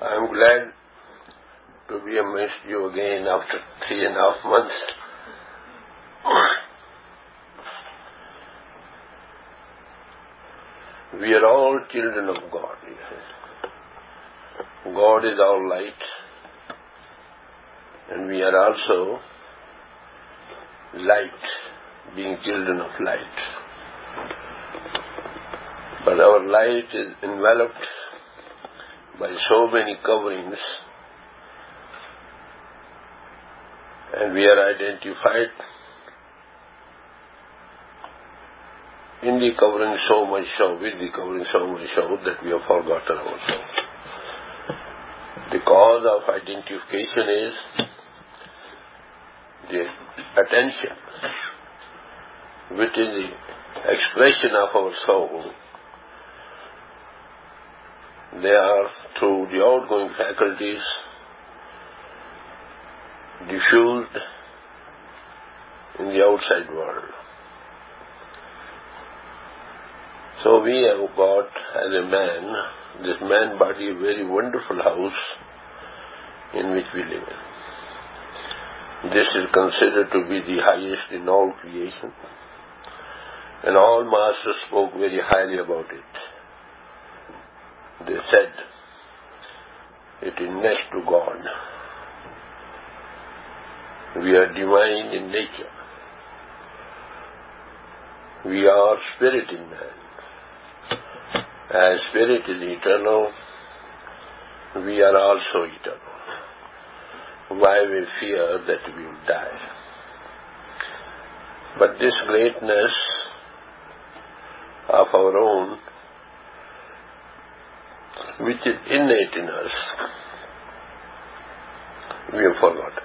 I am glad to be amidst you again after 3.5 months. We are all children of God. God is our light, and we are also light, being children of light. But our light is enveloped by so many coverings, and we are identified in the covering so much so, with the covering so much so, that we have forgotten ourselves. The cause of identification is the attention, which is the expression of our soul. They are, through the outgoing faculties, diffused in the outside world. So we have got, as a man, this man body, a very wonderful house in which we live in. This is considered to be the highest in all creation, and all masters spoke very highly about it. They said, it is next to God. We are divine in nature. We are spirit in man. As spirit is eternal, we are also eternal. Why we fear that we will die? But this greatness of our own, which is innate in us, we have forgotten.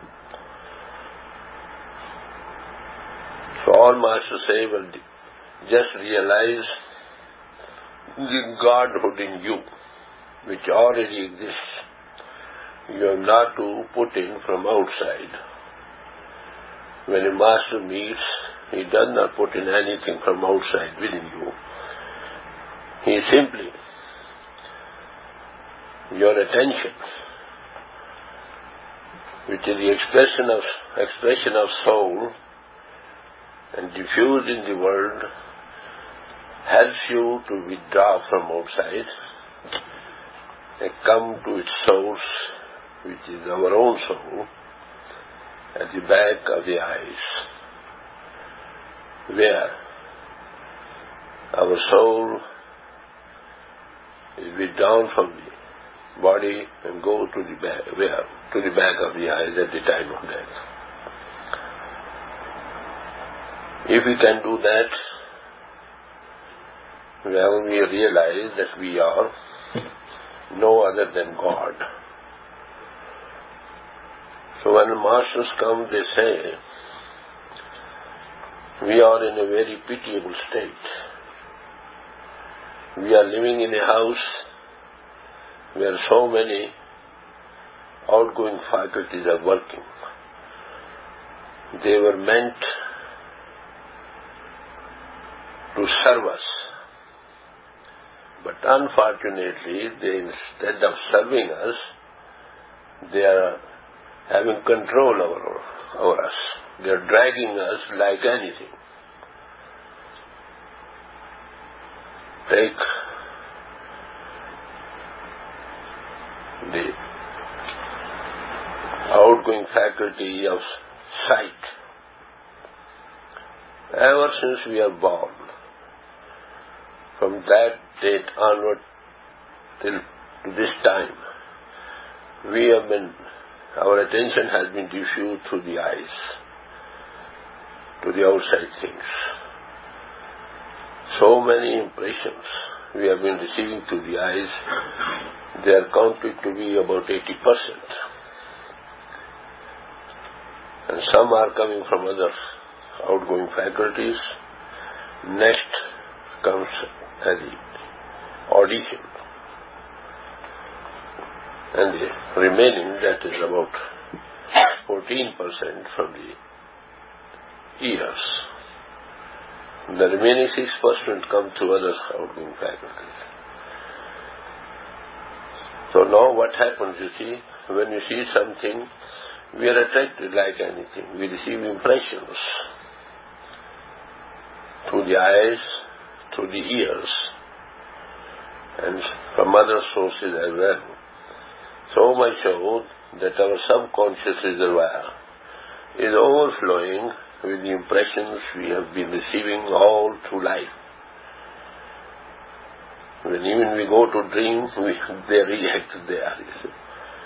So all masters say, well, just realize the Godhood in you, which already exists. You have not to put in from outside. When a master meets, he does not put in anything from outside within you. He simply, your attention, which is the expression of soul and diffused in the world, helps you to withdraw from outside and come to its source, which is our own soul, at the back of the eyes, where our soul is withdrawn from the body and go to the back, to the back of the eyes at the time of death. If we can do that, well, we realize that we are no other than God. So when the masters come, they say, we are in a very pitiable state. We are living in a house where so many outgoing faculties are working. They were meant to serve us. But unfortunately, instead of serving us, they are having control over us. They are dragging us like anything. Take the outgoing faculty of sight. Ever since we are born, from that date onward till to this time, our attention has been diffused through the eyes to the outside things. So many impressions we have been receiving through the eyes, they are counted to be about 80%. And some are coming from other outgoing faculties. Next comes the audition. And the remaining, that is about 14% from the ears. The remaining 6% come through other outgoing faculties. So now what happens, you see, when you see something, we are attracted like anything. We receive impressions through the eyes, through the ears, and from other sources as well. So much so that our subconscious reservoir is overflowing with the impressions we have been receiving all through life. When even we go to dream, they react there. You see.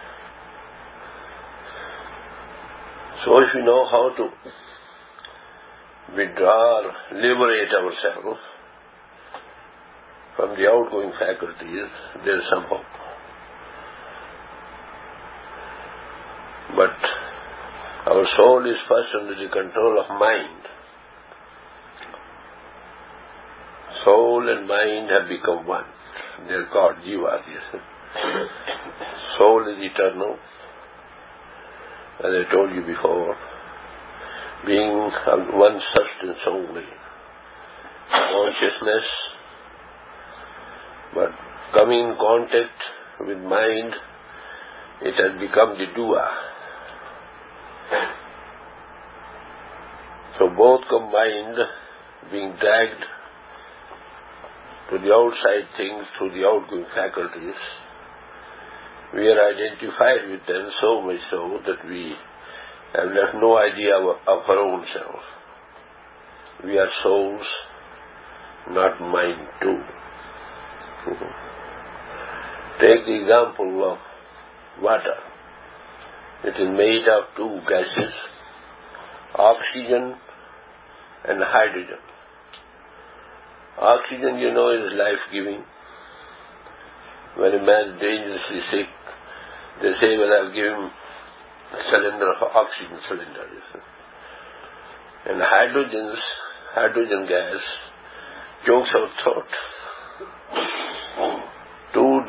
So if we know how to withdraw or liberate ourselves from the outgoing faculties, there is some hope. But our soul is first under the control of mind. Soul and mind have become one. They are called jivas. Soul is eternal, as I told you before, being one substance only, consciousness, but coming in contact with mind, it has become the doer. So both combined, being dragged to the outside things through the outgoing faculties, we are identified with them so much so that we have left no idea of our own self. We are souls, not mind too. Take the example of water. It is made of two gases, oxygen and hydrogen. Oxygen, you know, is life-giving. When a man is dangerously sick, they say, well, I'll give him a cylinder of oxygen cylinder. And hydrogen gas chokes our throat. Two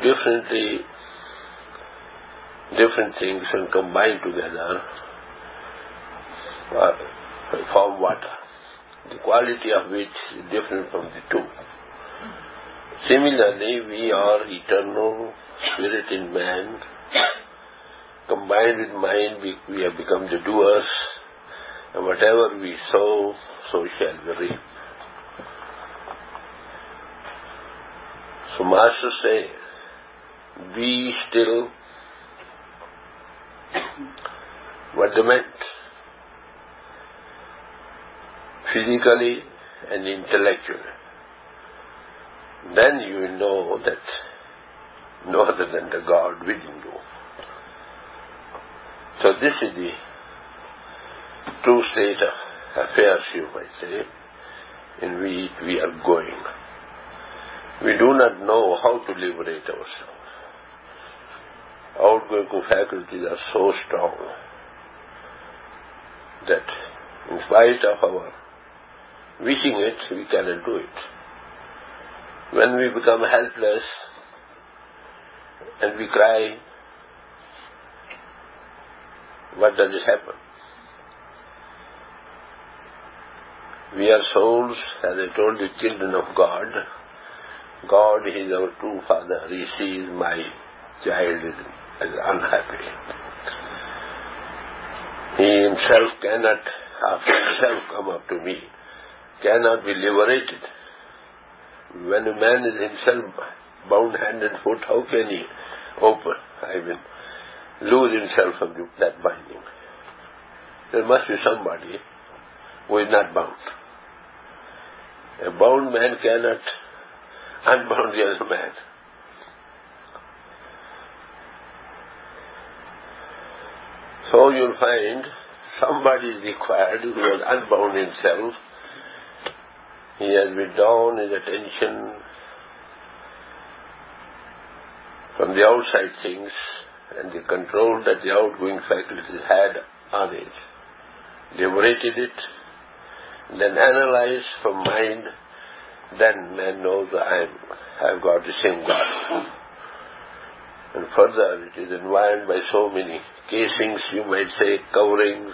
different things when combined together form water, the quality of which is different from the two. Similarly, we are eternal spirit in man. Combined with mind, we have become the doers, and whatever we sow, so shall we reap. So Masters say, be still. What they meant? Physically and intellectually. Then you will know that no other than the God within you. So this is the true state of affairs, you might say, in which we are going. We do not know how to liberate ourselves. Outgoing faculties are so strong that in spite of our wishing it, we cannot do it. When we become helpless and we cry, what does it happen? We are souls, as I told you, children of God. God is our true Father. He sees my child as unhappy. He himself cannot, after himself, come up to me, cannot be liberated. When a man is himself bound hand and foot, how can he lose himself from that binding? There must be somebody who is not bound. A bound man cannot unbound the other man. So you'll find somebody is required who has unbound himself. He has withdrawn his attention from the outside things and the control that the outgoing faculties had on it, liberated it, then analyzed from mind, then man knows I've got the same God. And further, it is environed by so many casings, you might say, coverings,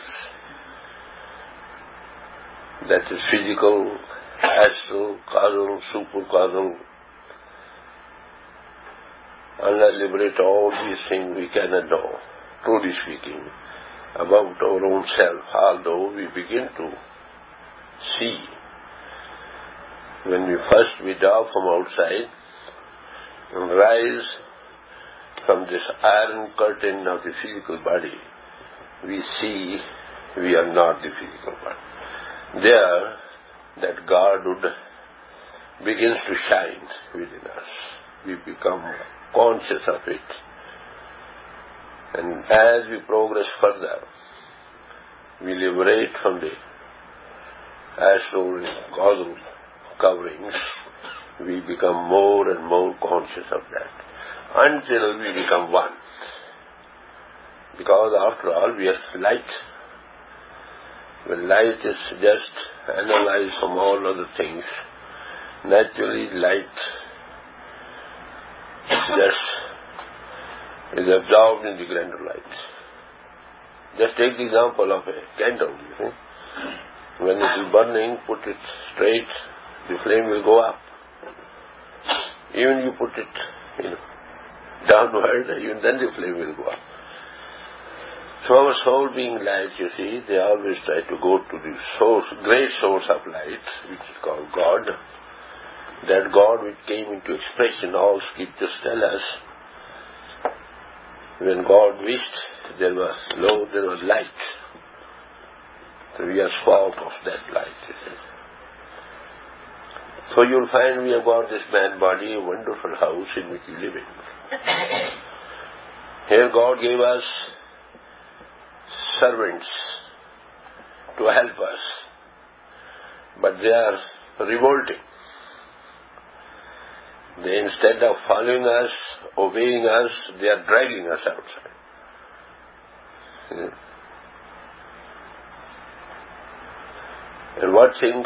that is physical, astral, causal, supercausal. Unless liberate all these things we cannot know, truly speaking, about our own self, although we begin to see. When we first withdraw from outside and rise from this iron curtain of the physical body, we see we are not the physical body. There, that Godhood begins to shine within us. We become conscious of it. And as we progress further, we liberate from the astral and causal coverings. We become more and more conscious of that until we become one. Because after all, we are light. When light is just analyzed from all other things, naturally light is absorbed in the grander light. Just take the example of a candle. You see? When it is burning, put it straight, the flame will go up. Even you put it, downward, even then the flame will go up. So our soul being light, you see, they always try to go to the source, great source of light, which is called God. That God which came into expression, all scriptures tell us, when God wished, there was light. So we are spark of that light, you see. So you'll find we have got this man body, a wonderful house in which we live in. Here God gave us servants to help us, but they are revolting. They, instead of following us, obeying us, they are dragging us outside. And what things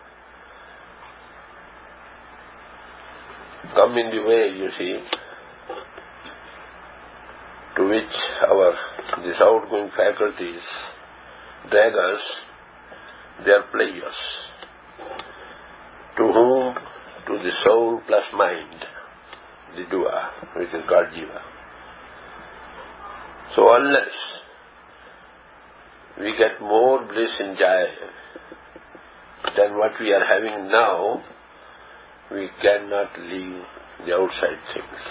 come in the way, you see, to which these outgoing faculties drag us, they are players. To whom? To the soul plus mind, the Dua, which is God Jiva. So unless we get more bliss in Jaya than what we are having now, we cannot leave the outside things.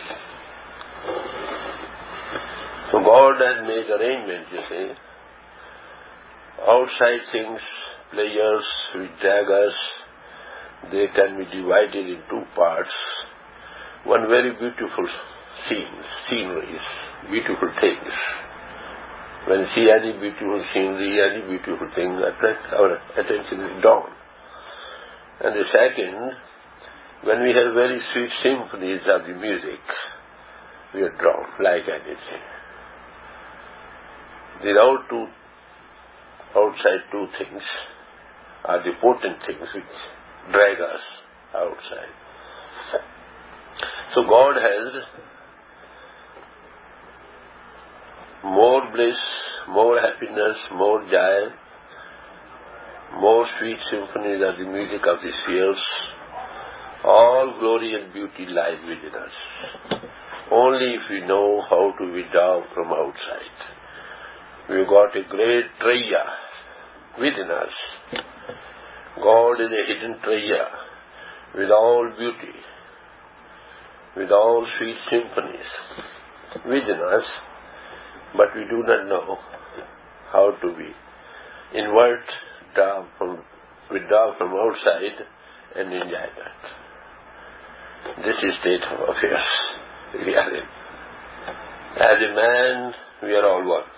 So God has made arrangements, you see. Outside things, players which drag us, they can be divided in two parts. One very beautiful sceneries, beautiful things. When we see any beautiful scenery, any beautiful thing, our attention is drawn. And the second, when we have very sweet symphonies of the music, we are drawn like anything. These outside two things are the potent things which drag us outside. So God has more bliss, more happiness, more joy, more sweet symphonies of the music of the spheres. All glory and beauty lies within us. Only if we know how to withdraw from outside. We've got a great treasure within us. God is a hidden treasure with all beauty, with all sweet symphonies within us, but we do not know how to be withdraw from outside and enjoy that. This is state of affairs we are in. As a man, we are all one.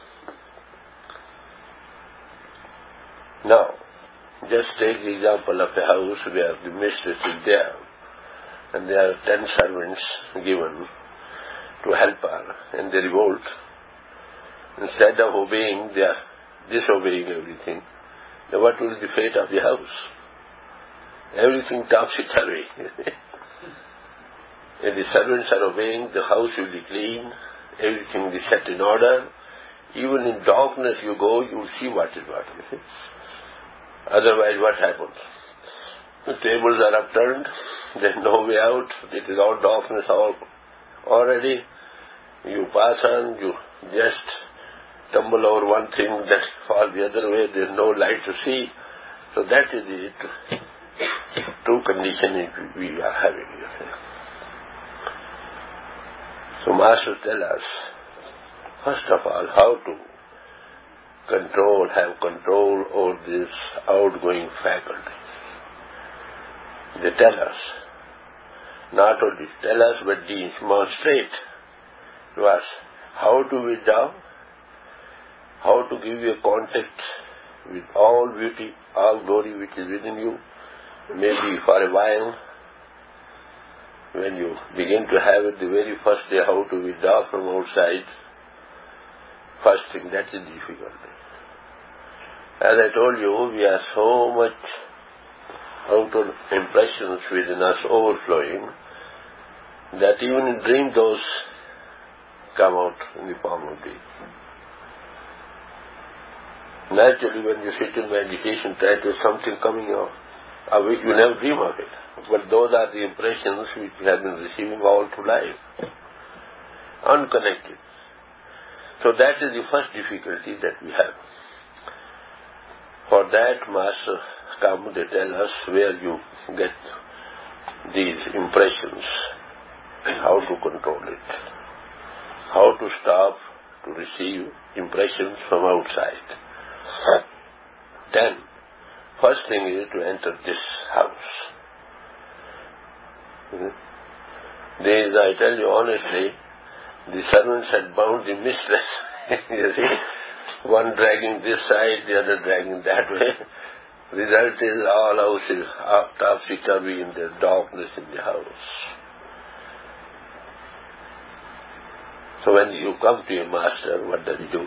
Now, just take the example of a house where the mistress is there and there are 10 servants given to help her and they revolt. Instead of obeying, they are disobeying everything. Now what will be the fate of the house? Everything topsy-turvy. If the servants are obeying, the house will be clean, everything will be set in order. Even in darkness you go, you will see what is what. Otherwise, what happens? The tables are upturned, there is no way out, it is all darkness all Already you pass on, you just tumble over one thing, that falls the other way, there is no light to see. So that is the true condition we are having. So Masters tell us, first of all, how to have control over this outgoing faculty. They tell us, not only tell us, but demonstrate to us how to withdraw, how to give you a contact with all beauty, all glory which is within you, maybe for a while. When you begin to have it the very first day, how to withdraw from outside, first thing, that is difficult. As I told you, we are so much outer impressions within us overflowing that even in dream those come out in the form of dream. Naturally, when you sit in meditation, there is something coming out of which you never dream of it. But those are the impressions which we have been receiving all through life, unconnected. So that is the first difficulty that we have. For that, Masters come, they tell us where you get these impressions, how to control it, how to stop to receive impressions from outside. Then, first thing is to enter this house. These, I tell you honestly, the servants had bound the mistress. You see, one dragging this side, the other dragging that way. Result is all houses topsy-turvy in the darkness in the house. So when you come to your master, what does he do?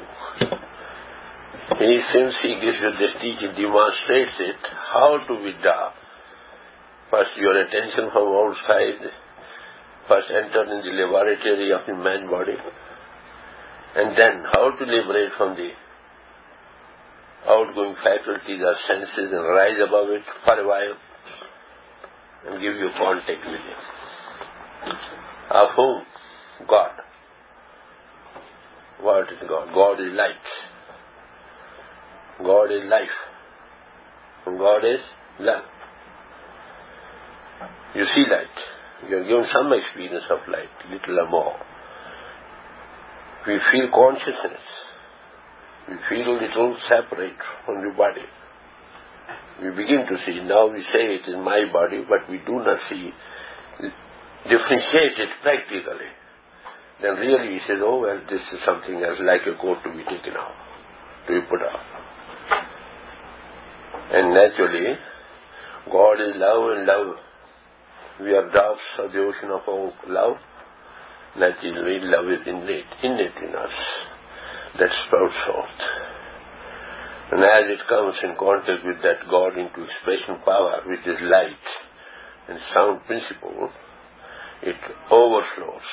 Since he gives you this teaching, demonstrates it, how to withdraw. First your attention from outside, first enter in the laboratory of the man body, and then how to liberate from the outgoing faculties or senses and rise above it for a while and give you contact with him. Of whom? God. What is God? God is light. God is life. And God is love. You see light. You are given some experience of light, little or more. We feel consciousness. We feel a little separate from the body. We begin to see. Now we say it is my body, but we do not see, differentiate it practically. Then really he says, oh well, this is something else, like a coat to be taken off, to be put off. And naturally, God is love and love. We are drops of the ocean of our love. Naturally, love is innate in us. That sprouts forth. And as it comes in contact with that God into expression power, which is light and sound principle, it overflows.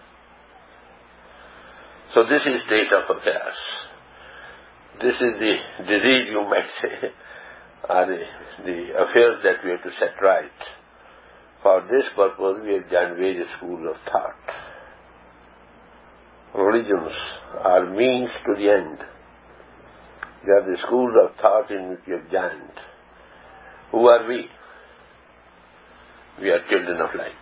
So this is state of affairs. This is the disease, you might say, or the affairs that we have to set right. For this purpose, we have joined various schools of thought. Religions are means to the end. They are the schools of thought in which we have joined. Who are we? We are children of light.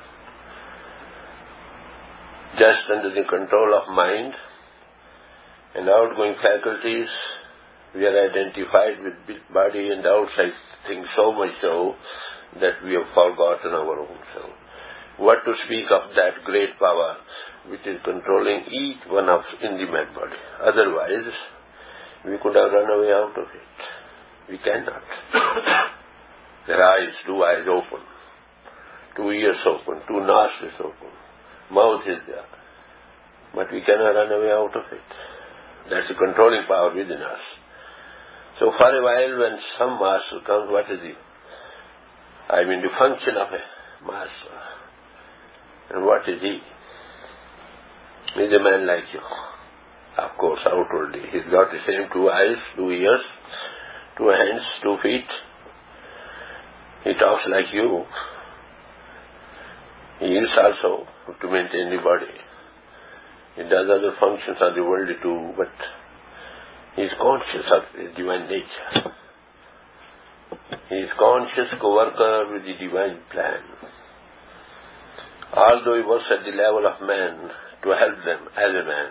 Just under the control of mind and outgoing faculties, we are identified with body and outside things so much so that we have forgotten our own self. What to speak of that great power which is controlling each one of us in the man body. Otherwise, we could have run away out of it. We cannot. Their eyes, 2 eyes open, 2 ears open, 2 nostrils open, mouth is there. But we cannot run away out of it. That's the controlling power within us. So for a while when some master comes, what is the function of a master. And what is he? He's a man like you. Of course, outwardly. He's got the same 2 eyes, 2 ears, 2 hands, 2 feet. He talks like you. He eats also. to maintain the body. It does other functions of the world too, but he is conscious of the divine nature. He is conscious co-worker with the divine plan. Although he works at the level of man to help them as a man.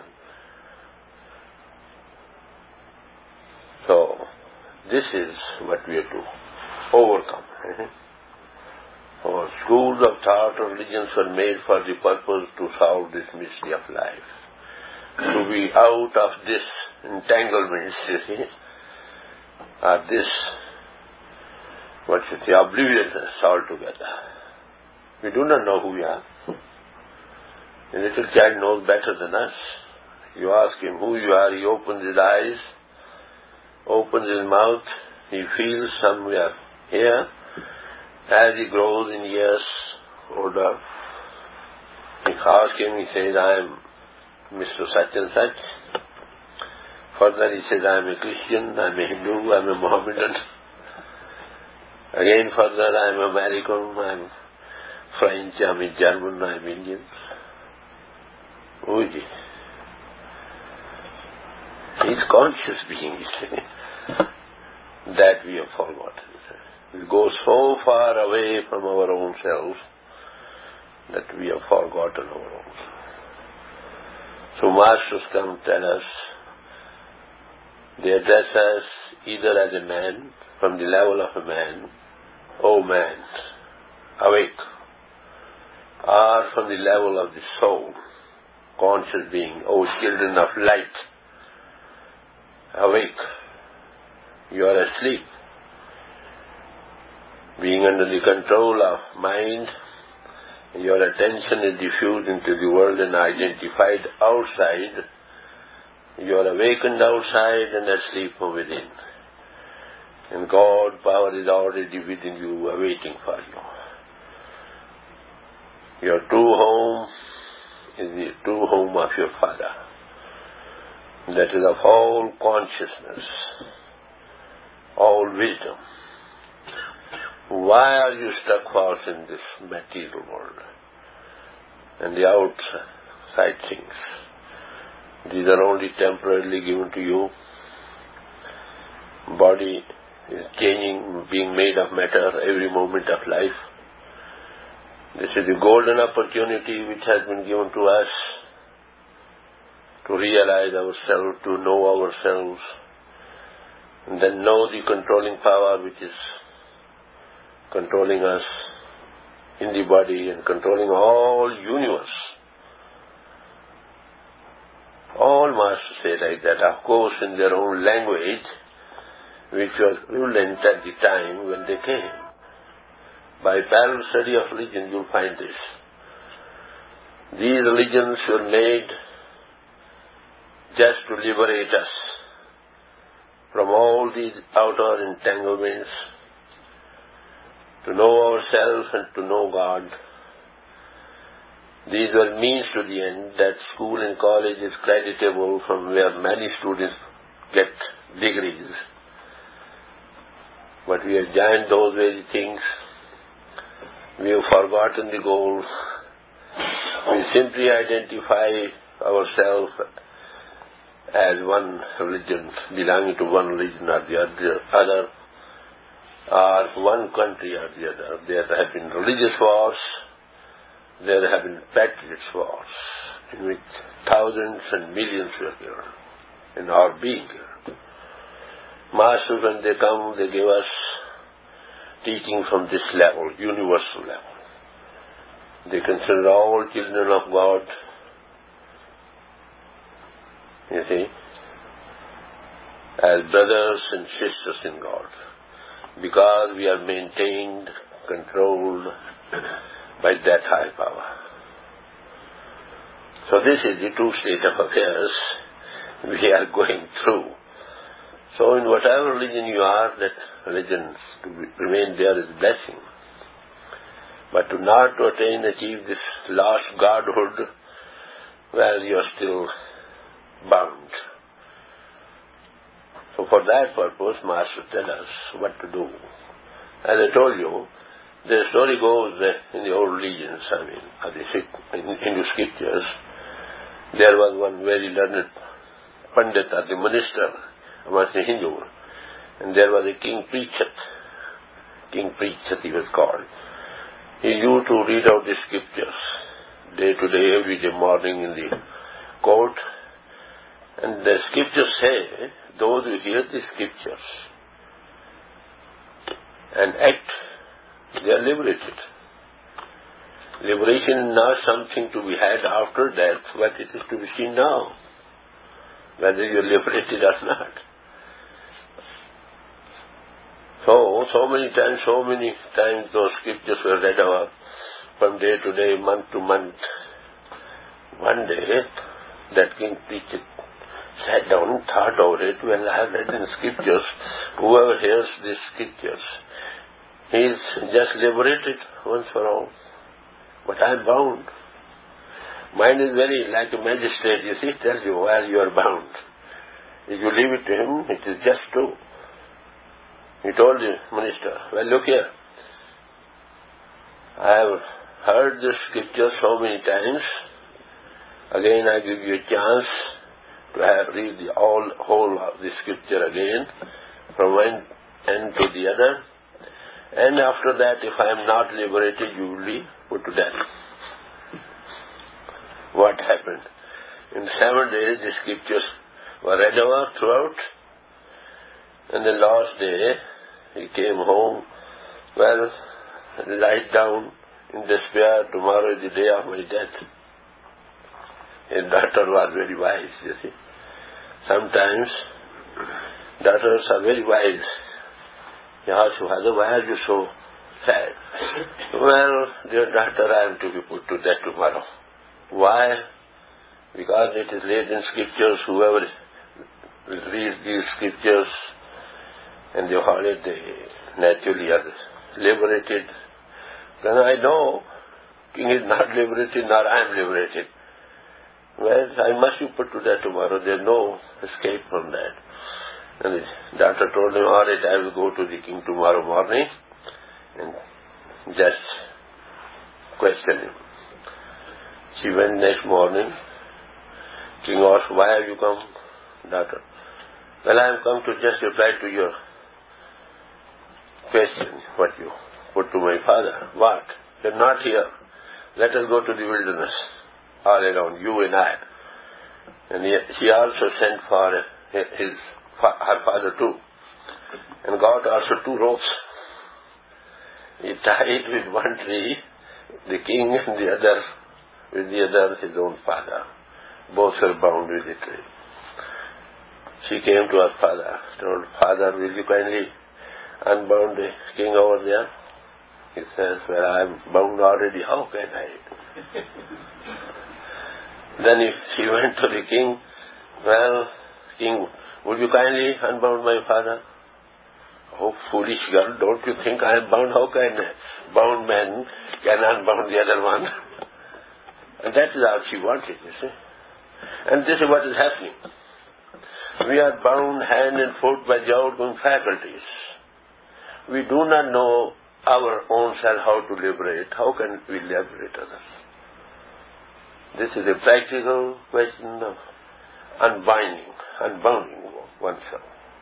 So, this is what we have to overcome. Our schools of thought or religions were made for the purpose to solve this mystery of life. To be out of this entanglements, you see, or this, obliviousness altogether. We do not know who we are. A little child knows better than us. You ask him who you are, he opens his eyes, opens his mouth, he feels somewhere here. As he grows in years older, you ask him, he says, I am Mr. Such and Such. Further he says, I am a Christian, I am a Hindu, I am a Mohammedan. Again further, I am American, I am French, I am German, I am Indian. Who is he? He is conscious being, that we have forgotten. We go so far away from our own selves that we have forgotten our own self. So masters come tell us, they address us either as a man, from the level of a man, O man, awake, or from the level of the soul, conscious being, O children of light, awake, you are asleep. Being under the control of mind, your attention is diffused into the world and identified outside. You are awakened outside and asleep from within. And God power is already within you, awaiting for you. Your true home is the true home of your Father. That is of all consciousness, all wisdom. Why are you stuck fast in this material world and the outside things? These are only temporarily given to you. Body is changing, being made of matter every moment of life. This is the golden opportunity which has been given to us to realize ourselves, to know ourselves, and then know the controlling power which is controlling us in the body and controlling all universe. All masters say like that, of course in their own language, which was prevalent at the time when they came. By parallel study of religion you'll find this. These religions were made just to liberate us from all these outer entanglements, to know ourselves and to know God. These were means to the end. That school and college is creditable, from where many students get degrees. But we have joined those very things. We have forgotten the goal. We simply identify ourselves as one religion, belonging to one religion or the other, or one country or the other. There have been religious wars, there have been patriots wars, in which thousands and millions were killed, and are being killed. Masters, when they come, they give us teaching from this level, universal level. They consider all children of God, you see, as brothers and sisters in God, because we are maintained, controlled by that high power. So this is the true state of affairs we are going through. So in whatever religion you are, that religion to remain there is blessing. But to not to attain, achieve this lost godhood, well, you are still bound. So for that purpose, Masters tell us what to do. As I told you, The story goes that in the old religions, in Hindu scriptures, there was one very learned Pandit or the minister amongst the Hindu, and there was a King Preachat. King Preachat he was called. He used to read out the scriptures day to day, every day morning in the court. And the scriptures say, those who hear the scriptures and act, they are liberated. Liberation is not something to be had after death, but it is to be seen now, whether you are liberated or not. So many times those scriptures were read over from day to day, month to month. One day, that King Preachat sat down and thought over it. Well, I have read in scriptures, whoever hears these scriptures, he is just liberated once for all. But I am bound. Mind is very like a magistrate, you see, tells you why you are bound. If you leave it to him, it is just true. He told the minister, well, look here, I have heard the scripture so many times. Again, I give you a chance to read the whole of the scripture again, from one end to the other. And after that, if I am not liberated, you will be put to death. What happened? In 7 days, the scriptures were read over throughout. And the last day, he came home. Well, lied down in despair. Tomorrow is the day of my death. His daughter was very wise, you see. Sometimes daughters are very wise. He asked, Father, why are you so sad? Well, dear daughter, I am to be put to death tomorrow. Why? Because it is laid in scriptures, whoever will read these scriptures and they hold it, they naturally are liberated. Then I know King is not liberated, nor I am liberated. Well, I must be put to death tomorrow. There is no escape from that. And his daughter told him, all right, I will go to the king tomorrow morning and just question him. She went next morning. King asked, why have you come, daughter? Well, I have come to just reply to your question, what you put to my father. What? You are not here. Let us go to the wilderness, all alone, you and I. And she also sent for her father too, and got also 2 ropes. He tied with one tree the king and the other with the other his own father. Both were bound with the tree. She came to her father, told, Father, will you kindly unbound the king over there? He says, well, I am bound already, how can I? Then she went to the king, well, king, would you kindly unbound my father? Oh, foolish girl, don't you think I am bound? How can a bound man can unbound the other one? And that is all she wanted, you see. And this is what is happening. We are bound hand and foot by the outgoing faculties. We do not know our own self how to liberate. How can we liberate others? This is a practical question of unbounding oneself.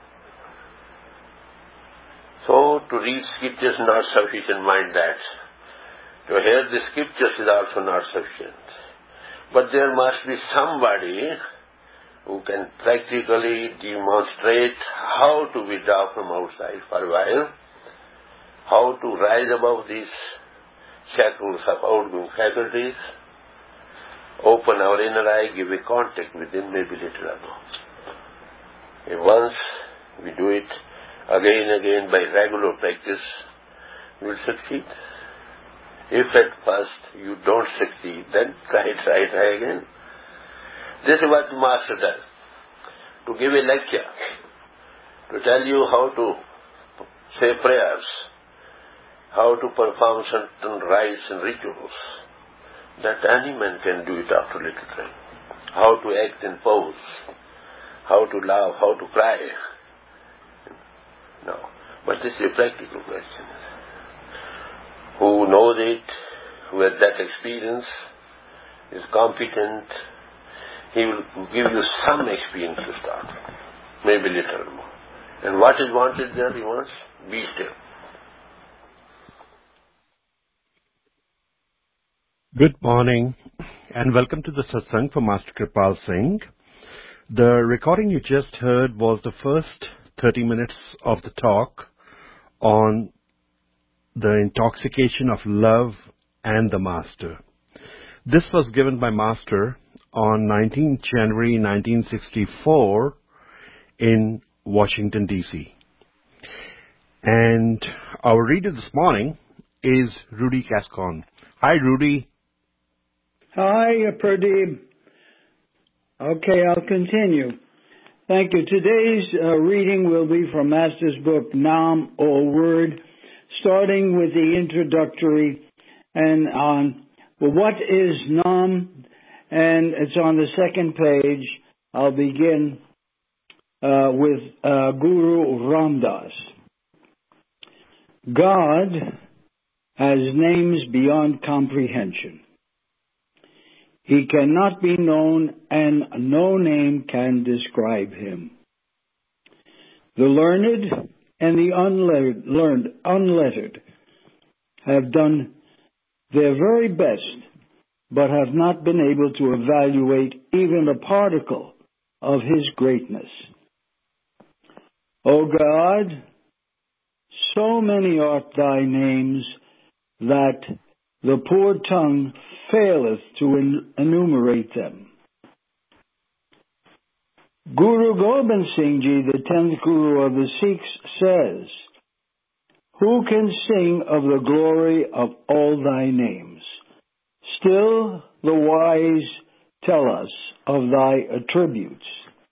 So, to read scriptures is not sufficient, mind that. To hear the scriptures is also not sufficient. But there must be somebody who can practically demonstrate how to withdraw from outside for a while, how to rise above these shackles of outgoing faculties, open our inner eye, give a contact with Him, maybe little or no. If once we do it again and again by regular practice, we will succeed. If at first you don't succeed, then try again. This is what the Master does. To give a lecture, to tell you how to say prayers, how to perform certain rites and rituals, that any man can do it after a little time. How to act in pose, how to laugh, how to cry. No. But this is a practical question. who knows it, who has that experience, is competent. He will give you some experience to start with, maybe little more. And what is wanted there? He wants, be still. Good morning and welcome to the satsang for Master Kripal Singh. The recording you just heard was the first 30 minutes of the talk on the intoxication of love and the Master. This was given by Master on 19th January 1964 in Washington, D.C. And our reader this morning is Rudy Cascon. Hi, Rudy. Hi, Pradeep. Okay, I'll continue. Thank you. Today's reading will be from Master's book, Nam, or Word, starting with the introductory and on what is Nam, and it's on the second page. I'll begin with Guru Ramdas. God has names beyond comprehension. He cannot be known, and no name can describe him. The learned and the unlettered have done their very best, but have not been able to evaluate even a particle of his greatness. O God, so many art thy names that the poor tongue faileth to enumerate them. Guru Gobind Singh Ji, the 10th Guru of the Sikhs, says, "Who can sing of the glory of all thy names? Still the wise tell us of thy attributes."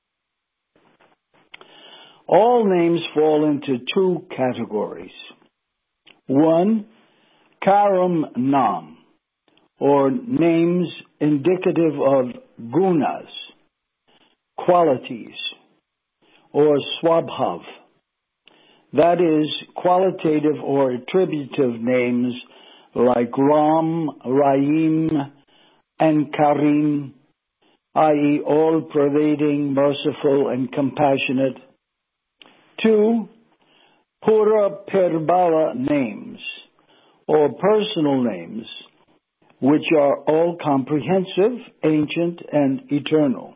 All names fall into two categories. One, Karam Nam, or names indicative of gunas, qualities, or swabhav, that is, qualitative or attributive names like Ram, Rahim, and Karim, i.e. all-pervading, merciful, and compassionate. Two, Pura Pirbala names, or personal names, which are all-comprehensive, ancient, and eternal.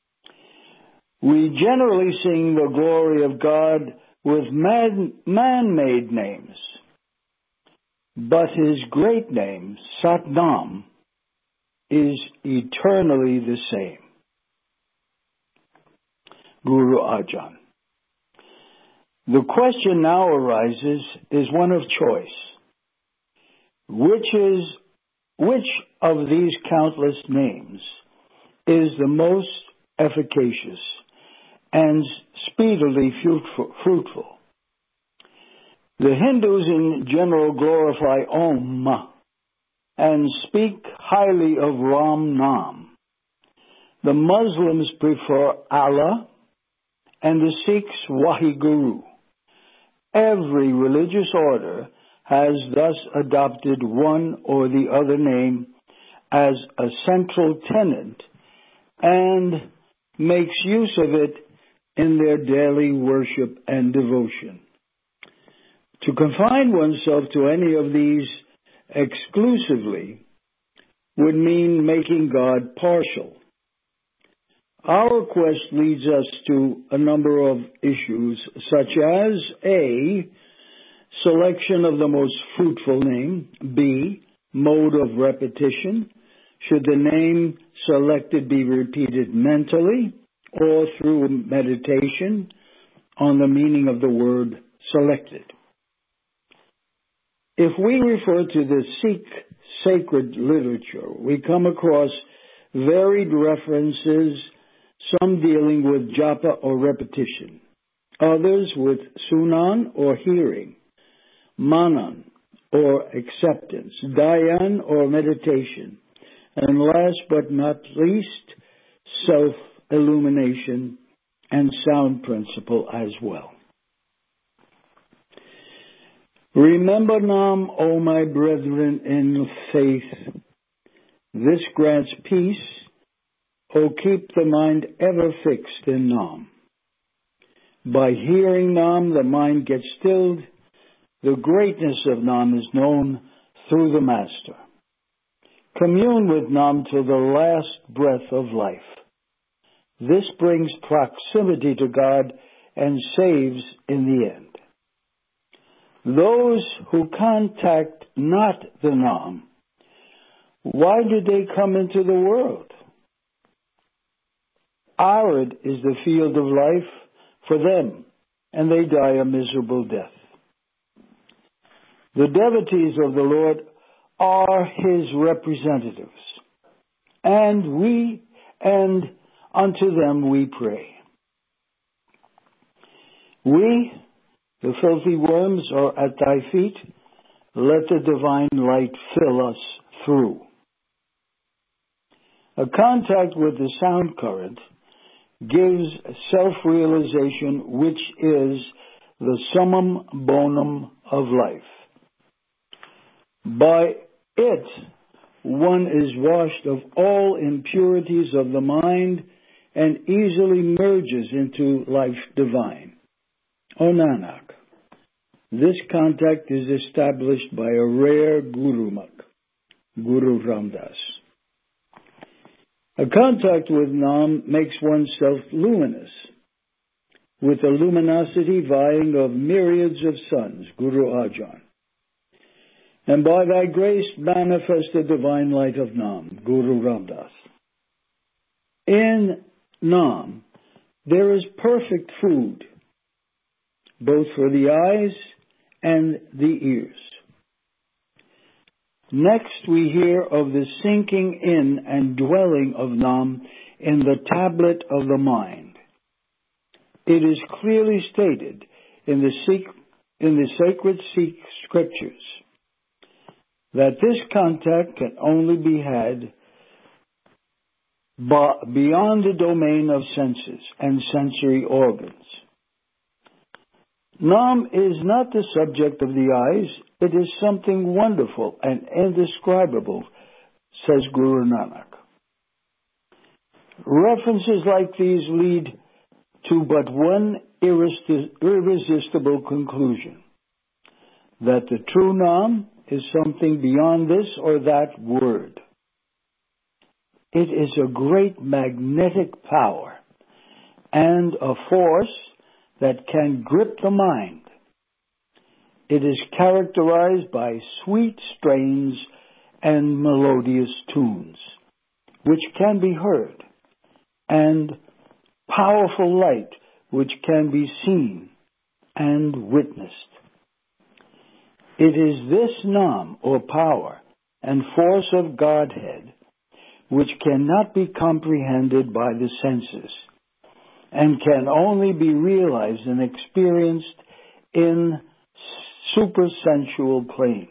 We generally sing the glory of God with man-made names, but his great name, Sat Nam, is eternally the same. Guru Ajahn. The question now arises is one of choice. Which of these countless names is the most efficacious and speedily fruitful? The Hindus in general glorify Om and speak highly of Ram Nam. The Muslims prefer Allah and the Sikhs Waheguru. Every religious order has thus adopted one or the other name as a central tenet and makes use of it in their daily worship and devotion. To confine oneself to any of these exclusively would mean making God partial. Our quest leads us to a number of issues, such as A, selection of the most fruitful name, B, mode of repetition. Should the name selected be repeated mentally or through meditation on the meaning of the word selected? If we refer to the Sikh sacred literature, we come across varied references, some dealing with japa or repetition, others with sunan or hearing, manan or acceptance, dhyan or meditation, and last but not least, self-illumination and sound principle as well. Remember Nam, O my brethren in faith. This grants peace. O keep the mind ever fixed in Nam. By hearing Nam, the mind gets stilled. The greatness of Nam is known through the Master. Commune with Nam till the last breath of life. This brings proximity to God and saves in the end. Those who contact not the Nam, why did they come into the world? Arid is the field of life for them, and they die a miserable death. The devotees of the Lord are his representatives, and unto them we pray. We, the filthy worms, are at thy feet. Let the divine light fill us through. A contact with the sound current gives self-realization, which is the summum bonum of life. By it, one is washed of all impurities of the mind and easily merges into life divine. O Nanak, this contact is established by a rare Guru Ram Das. A contact with Nam makes oneself luminous, with the luminosity vying of myriads of suns, Guru Arjan. And by thy grace manifest the divine light of Nam, Guru Ram Das. In Nam, there is perfect food, both for the eyes and the ears. Next, we hear of the sinking in and dwelling of Nam in the tablet of the mind. It is clearly stated in the sacred Sikh scriptures that this contact can only be had beyond the domain of senses and sensory organs. Nam is not the subject of the eyes. It is something wonderful and indescribable, says Guru Nanak. References like these lead to but one irresistible conclusion, that the true Nam is something beyond this or that word. It is a great magnetic power and a force that can grip the mind. It is characterized by sweet strains and melodious tunes, which can be heard, and powerful light, which can be seen and witnessed. It is this Nam, or power, and force of Godhead, which cannot be comprehended by the senses, and can only be realized and experienced in supersensual planes.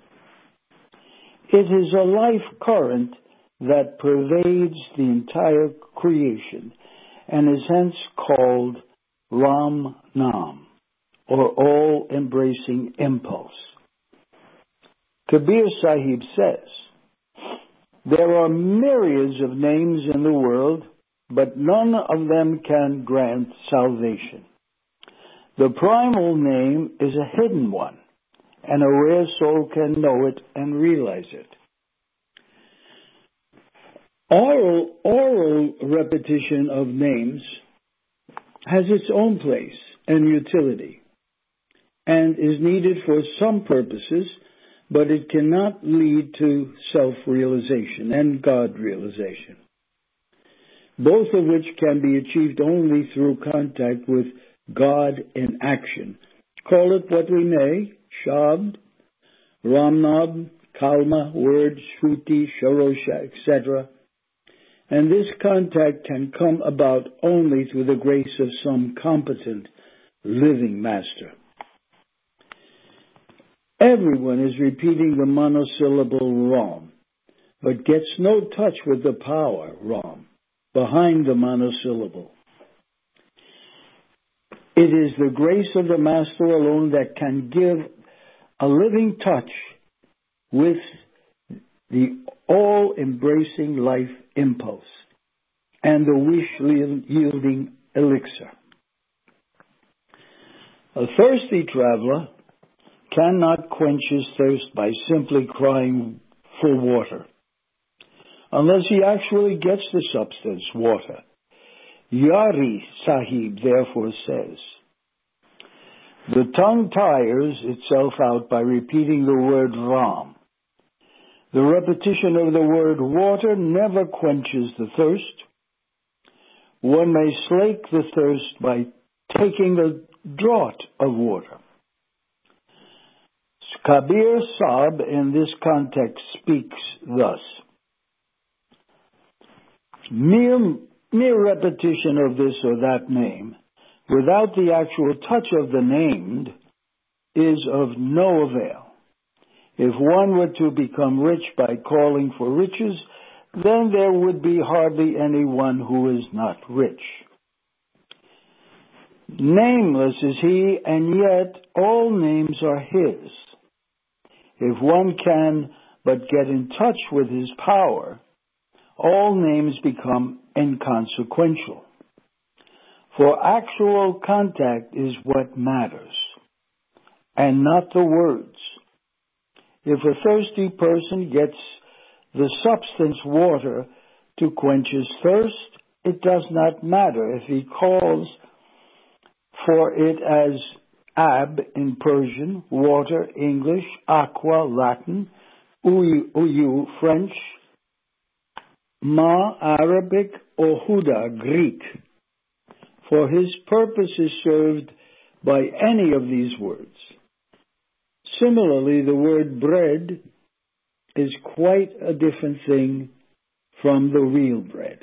It is a life current that pervades the entire creation and is hence called Ram Nam, or all-embracing impulse. Kabir Sahib says, there are myriads of names in the world, but none of them can grant salvation. The primal name is a hidden one, and a rare soul can know it and realize it. Oral repetition of names has its own place and utility, and is needed for some purposes, but it cannot lead to self-realization and God-realization, both of which can be achieved only through contact with God in action. Call it what we may, Shabd, Ramnam, Kalma, word, Shruti, Sharosha, etc. And this contact can come about only through the grace of some competent, living master. Everyone is repeating the monosyllable Ram, but gets no touch with the power, Ram, behind the monosyllable. It is the grace of the Master alone that can give a living touch with the all-embracing life impulse and the wish-yielding elixir. A thirsty traveler cannot quench his thirst by simply crying for water, unless he actually gets the substance, water. Yari Sahib therefore says, the tongue tires itself out by repeating the word Ram. The repetition of the word water never quenches the thirst. One may slake the thirst by taking a draught of water. Kabir Sahib in this context speaks thus. Mere repetition of this or that name, without the actual touch of the named, is of no avail. If one were to become rich by calling for riches, then there would be hardly anyone who is not rich. Nameless is he, and yet all names are his. If one can but get in touch with his power, all names become inconsequential. For actual contact is what matters, and not the words. If a thirsty person gets the substance water to quench his thirst, it does not matter if he calls for it as ab in Persian, water English, aqua Latin, uyu French, ma Arabic, or huda Greek. For his purpose is served by any of these words. Similarly, the word bread is quite a different thing from the real bread.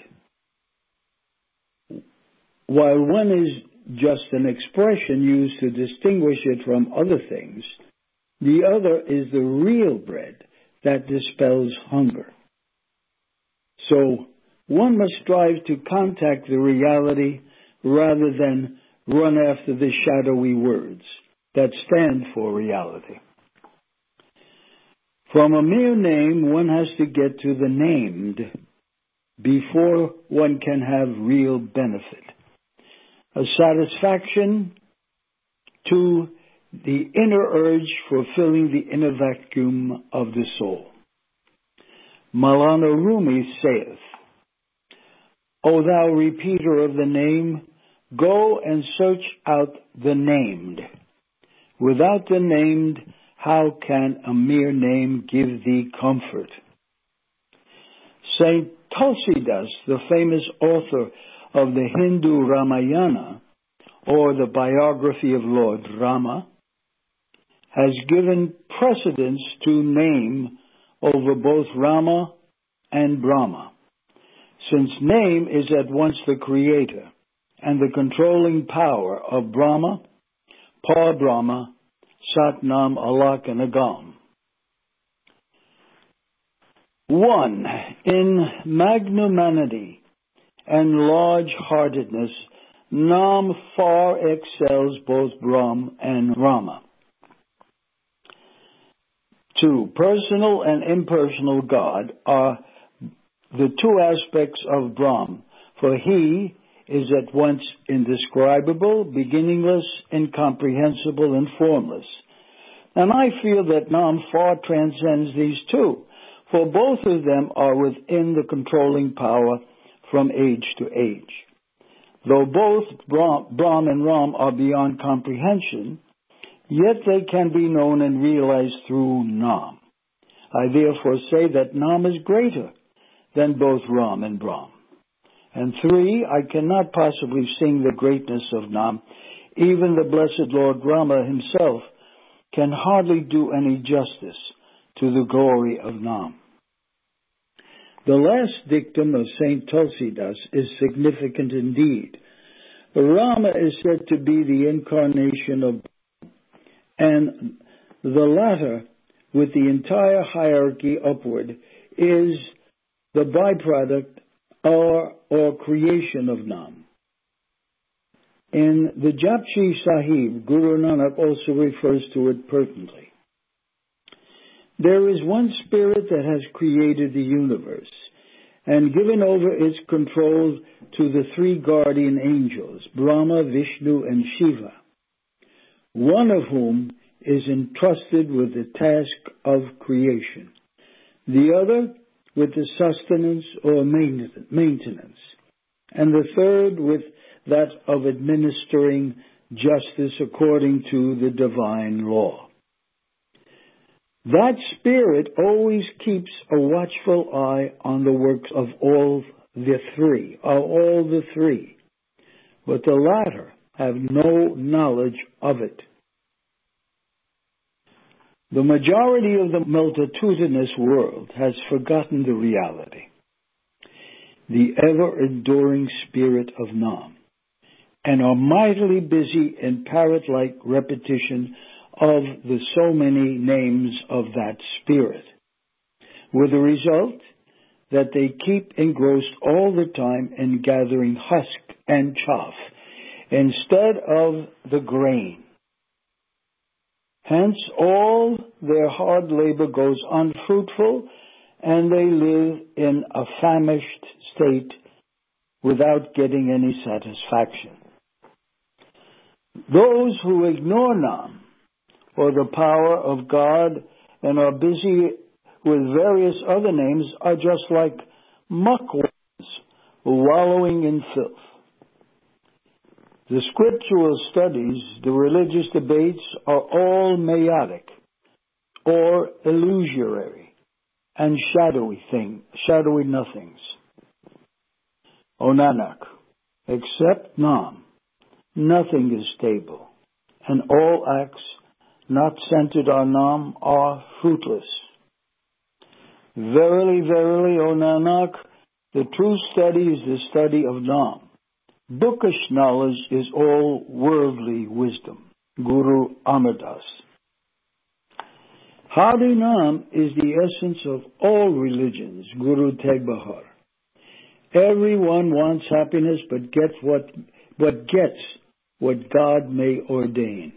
While one is just an expression used to distinguish it from other things, the other is the real bread that dispels hunger. So, one must strive to contact the reality rather than run after the shadowy words that stand for reality. From a mere name, one has to get to the named before one can have real benefit. A satisfaction to the inner urge for filling the inner vacuum of the soul. Maulana Rumi saith, O thou repeater of the name, go and search out the named. Without the named, how can a mere name give thee comfort? Saint Tulsidas, the famous author of the Hindu Ramayana, or the biography of Lord Rama, has given precedence to name over both Rama and Brahma, since name is at once the creator and the controlling power of Brahma, Par Brahma, Sat Nam Alak and Agam. 1. In magnanimity and large-heartedness, Nam far excels both Brahm and Rama. 2. Personal and impersonal God are the two aspects of Brahm, for he is at once indescribable, beginningless, incomprehensible, and formless. And I feel that Nam far transcends these two, for both of them are within the controlling power from age to age. Though both Brahm and Ram are beyond comprehension, yet they can be known and realized through Nam. I therefore say that Nam is greater than both Ram and Brahm. And 3, I cannot possibly sing the greatness of Nam. Even the blessed Lord Rama himself can hardly do any justice to the glory of Nam. The last dictum of Saint Tulsidas is significant indeed. Rama is said to be the incarnation of, and the latter, with the entire hierarchy upward, is the byproduct or creation of Nam. In the Japji Sahib, Guru Nanak also refers to it pertinently. There is one spirit that has created the universe and given over its control to the three guardian angels, Brahma, Vishnu, and Shiva, one of whom is entrusted with the task of creation, the other with the sustenance or maintenance, and the third with that of administering justice according to the divine law. That spirit always keeps a watchful eye on the works of all the three, but the latter have no knowledge of it. The majority of the multitudinous world has forgotten the reality, the ever-enduring spirit of Nam, and are mightily busy in parrot-like repetition of the so many names of that spirit, with the result that they keep engrossed all the time in gathering husk and chaff instead of the grain. Hence all their hard labor goes unfruitful, and they live in a famished state without getting any satisfaction. Those who ignore Nam, or the power of God, and are busy with various other names, are just like muckworms wallowing in filth. The scriptural studies, the religious debates are all meiotic, or illusory, and shadowy nothings. O Nanak, except Nam, nothing is stable, and all acts not centered on Nam are fruitless. Verily, verily, O Nanak, the true study is the study of Nam. Bookish knowledge is all worldly wisdom. Guru Amardas. Hari Nam is the essence of all religions. Guru Teg Bahar. Everyone wants happiness, but gets what God may ordain.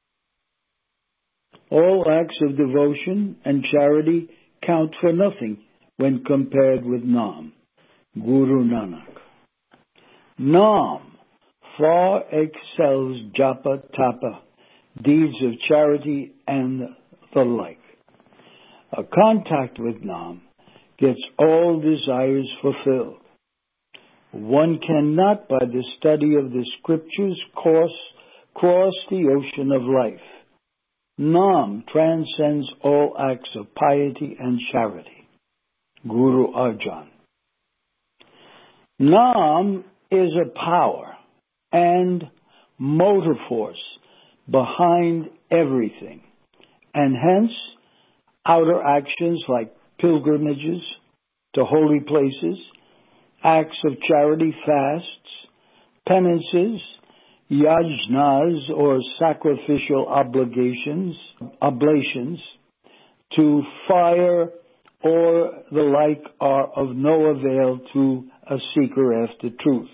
All acts of devotion and charity count for nothing when compared with Nam. Guru Nanak. Nam far excels japa, tapa, deeds of charity, and the like. A contact with Nam gets all desires fulfilled. One cannot, by the study of the scriptures, cross the ocean of life. Nam transcends all acts of piety and charity. Guru Arjan. Nam is a power and motor force behind everything, and hence outer actions like pilgrimages to holy places, acts of charity, fasts, penances, yajnas or sacrificial oblations to fire or the like are of no avail to a seeker after truth.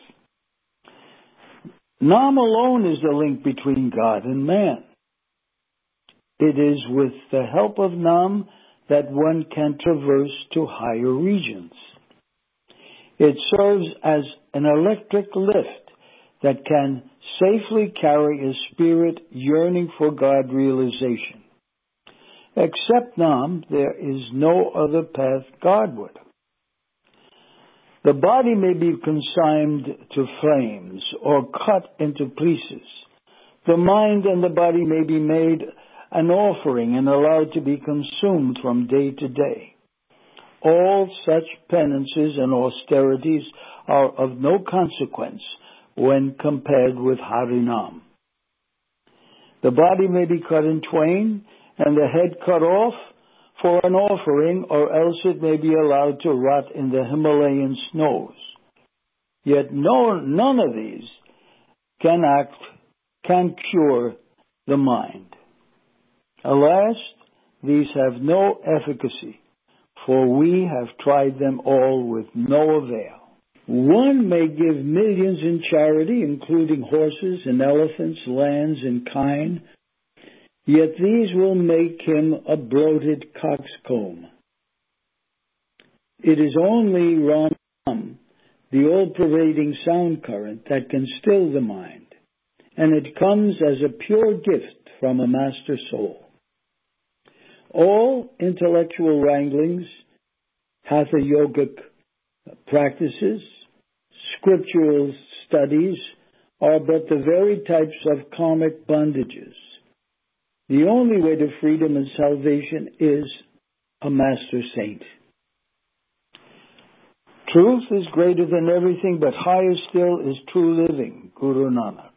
Nam alone is the link between God and man. It is with the help of Nam that one can traverse to higher regions. It serves as an electric lift that can safely carry a spirit yearning for God realization. Except Nam, there is no other path Godward. The body may be consigned to flames or cut into pieces. The mind and the body may be made an offering and allowed to be consumed from day to day. All such penances and austerities are of no consequence when compared with Harinam. The body may be cut in twain and the head cut off for an offering, or else it may be allowed to rot in the Himalayan snows. Yet none of these can cure the mind. Alas, these have no efficacy, for we have tried them all with no avail. One may give millions in charity, including horses and elephants, lands and kine, yet these will make him a bloated coxcomb. It is only Ram, the all-pervading sound current, that can still the mind, and it comes as a pure gift from a master soul. All intellectual wranglings, hatha yogic practices, scriptural studies are but the very types of karmic bondages. The only way to freedom and salvation is a master saint. Truth is greater than everything, but higher still is true living, Guru Nanak.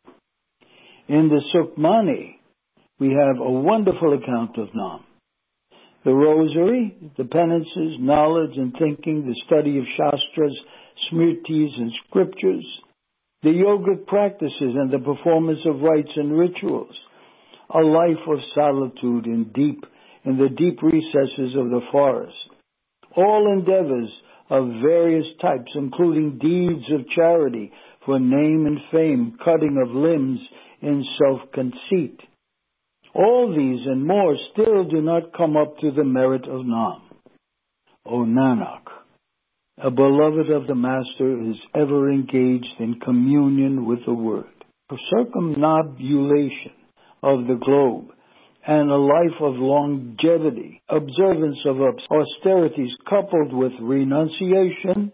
In the Sukhmani, we have a wonderful account of Nam. The rosary, the penances, knowledge and thinking, the study of Shastras, Smritis and scriptures, the yogic practices and the performance of rites and rituals, a life of solitude in the deep recesses of the forest, all endeavors of various types, including deeds of charity for name and fame, cutting of limbs in self-conceit. All these and more still do not come up to the merit of Nam. O Nanak, a beloved of the Master is ever engaged in communion with the Word. For circumnambulation of the globe and a life of longevity, observance of austerities coupled with renunciation,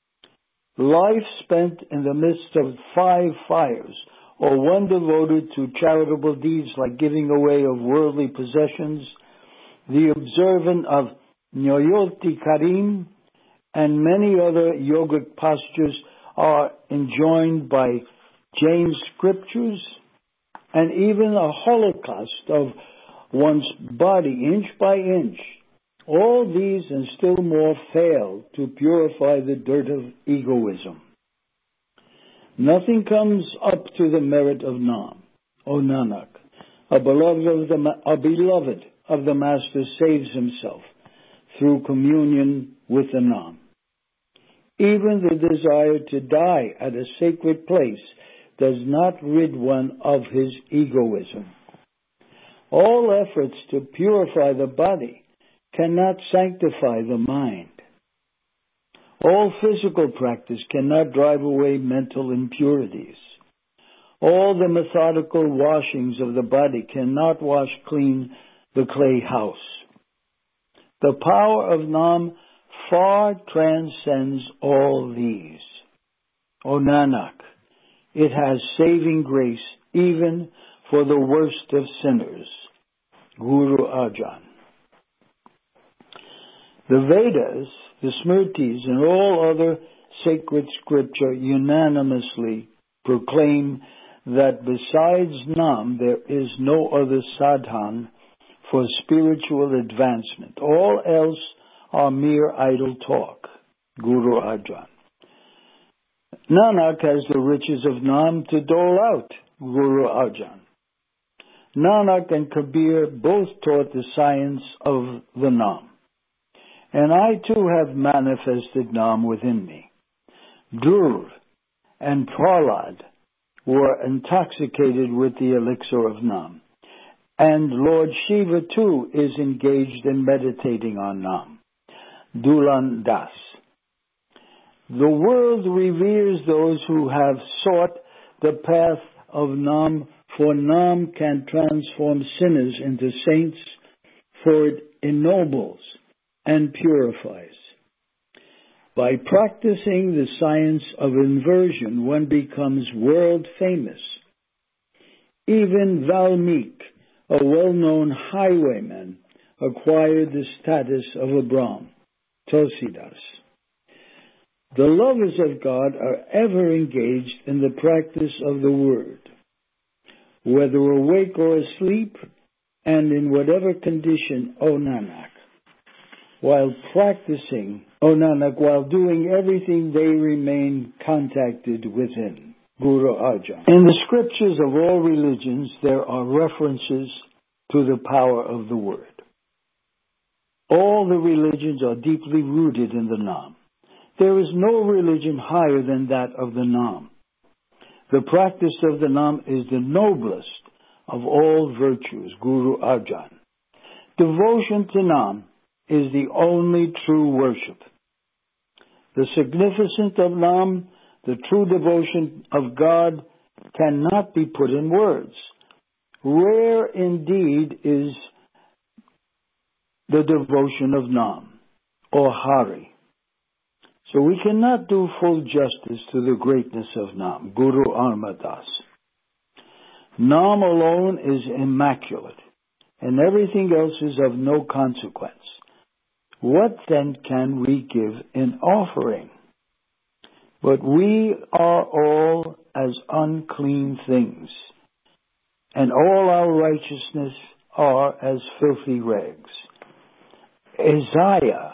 life spent in the midst of 5 fires, or one devoted to charitable deeds like giving away of worldly possessions, the observance of Nyoyoti Karim, and many other yogic postures are enjoined by Jain scriptures, and even a holocaust of one's body inch by inch. All these and still more fail to purify the dirt of egoism. Nothing comes up to the merit of Nam. O Nanak, a beloved of the Master saves himself through communion with the Nam. Even the desire to die at a sacred place does not rid one of his egoism. All efforts to purify the body cannot sanctify the mind. All physical practice cannot drive away mental impurities. All the methodical washings of the body cannot wash clean the clay house. The power of Nam far transcends all these. O Nanak, it has saving grace even for the worst of sinners. Guru Arjan. The Vedas, the Smritis, and all other sacred scripture unanimously proclaim that besides Nam there is no other sadhan for spiritual advancement. All else are mere idle talk. Guru Arjan. Nanak has the riches of Nam to dole out. Guru Arjan. Nanak and Kabir both taught the science of the Nam, and I too have manifested Nam within me. Dhruv and Prahlad were intoxicated with the elixir of Nam, and Lord Shiva too is engaged in meditating on Nam. Dulan Das. The world reveres those who have sought the path of Nam, for Nam can transform sinners into saints, for it ennobles and purifies. By practicing the science of inversion, one becomes world famous. Even Valmiki, a well-known highwayman, acquired the status of a Brahm. Tulsidas. The lovers of God are ever engaged in the practice of the Word, whether awake or asleep, and in whatever condition, O Nanak. While doing everything, they remain contacted within. Guru Arjan. In the scriptures of all religions, there are references to the power of the Word. All the religions are deeply rooted in the Nam. There is no religion higher than that of the Nam. The practice of the Nam is the noblest of all virtues, Guru Arjan. Devotion to Nam is the only true worship. The significance of Nam, the true devotion of God, cannot be put in words. Rare indeed is the devotion of Nam, or Hari. So we cannot do full justice to the greatness of Nam, Guru Armadas. Nam alone is immaculate, and everything else is of no consequence. What then can we give in offering? But we are all as unclean things, and all our righteousness are as filthy rags. Isaiah.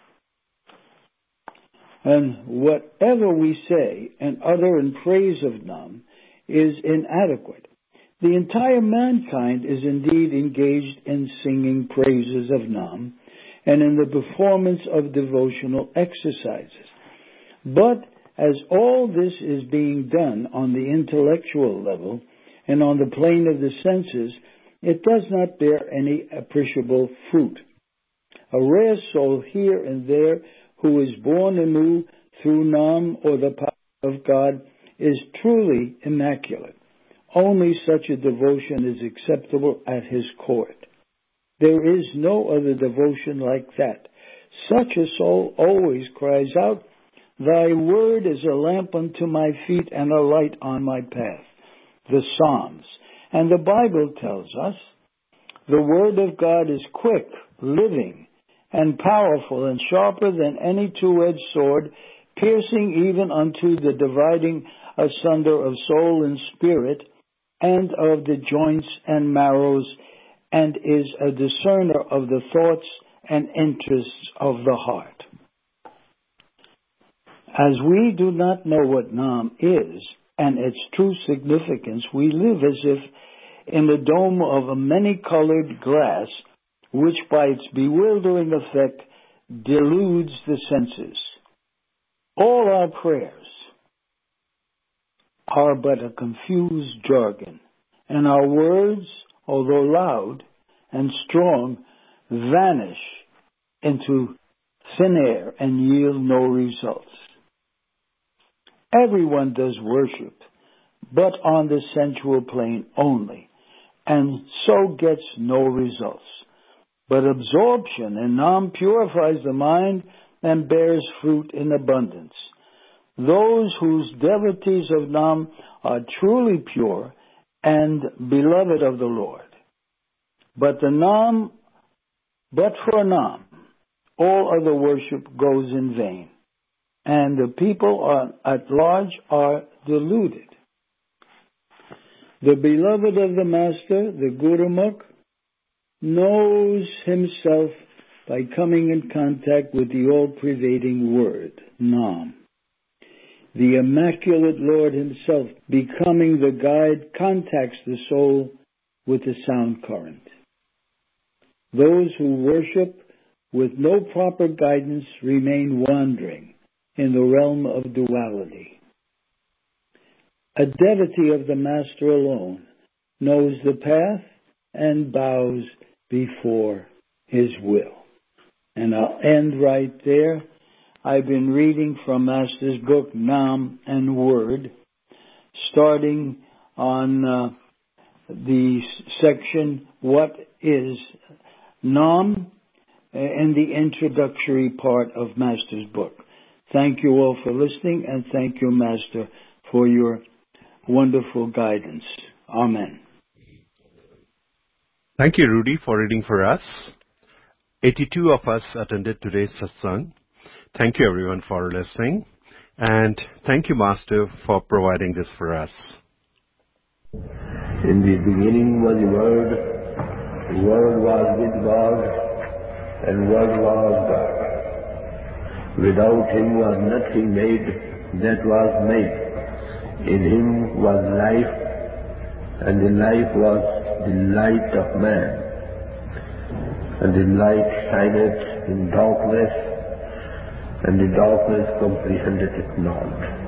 And whatever we say and utter in praise of Nam is inadequate. The entire mankind is indeed engaged in singing praises of Nam and in the performance of devotional exercises. But as all this is being done on the intellectual level and on the plane of the senses, it does not bear any appreciable fruit. A rare soul here and there who is born anew through Nam or the power of God is truly immaculate. Only such a devotion is acceptable at his court. There is no other devotion like that. Such a soul always cries out, "Thy word is a lamp unto my feet and a light on my path." The Psalms. And the Bible tells us, the word of God is quick, living, and powerful, and sharper than any two-edged sword, piercing even unto the dividing asunder of soul and spirit, and of the joints and marrows, and is a discerner of the thoughts and interests of the heart. As we do not know what Nam is and its true significance, we live as if in the dome of a many-colored glass, which by its bewildering effect deludes the senses. All our prayers are but a confused jargon, and our words, although loud and strong, vanish into thin air and yield no results. Everyone does worship, but on the sensual plane only, and so gets no results. But absorption in Nam purifies the mind and bears fruit in abundance. Those whose devotees of Nam are truly pure and beloved of the Lord. But for Nam, all other worship goes in vain, and the people at large are deluded. The beloved of the Master, the Gurumukh, knows himself by coming in contact with the all-pervading word, Nam. The immaculate Lord himself, becoming the guide, contacts the soul with the sound current. Those who worship with no proper guidance remain wandering in the realm of duality. A devotee of the Master alone knows the path and bows before his will. And I'll end right there. I've been reading from Master's book, Nam and Word, starting on the section, What is Nam, and the introductory part of Master's book. Thank you all for listening, and thank you, Master, for your wonderful guidance. Amen. Thank you, Rudy, for reading for us. 82 of us attended today's satsang. Thank you, everyone, for listening. And thank you, Master, for providing this for us. In the beginning was the Word was with God, and Word was God. Without him was nothing made that was made. In him was life, and the life was the light of man. And the light shineth in darkness, and the darkness comprehendeth it not.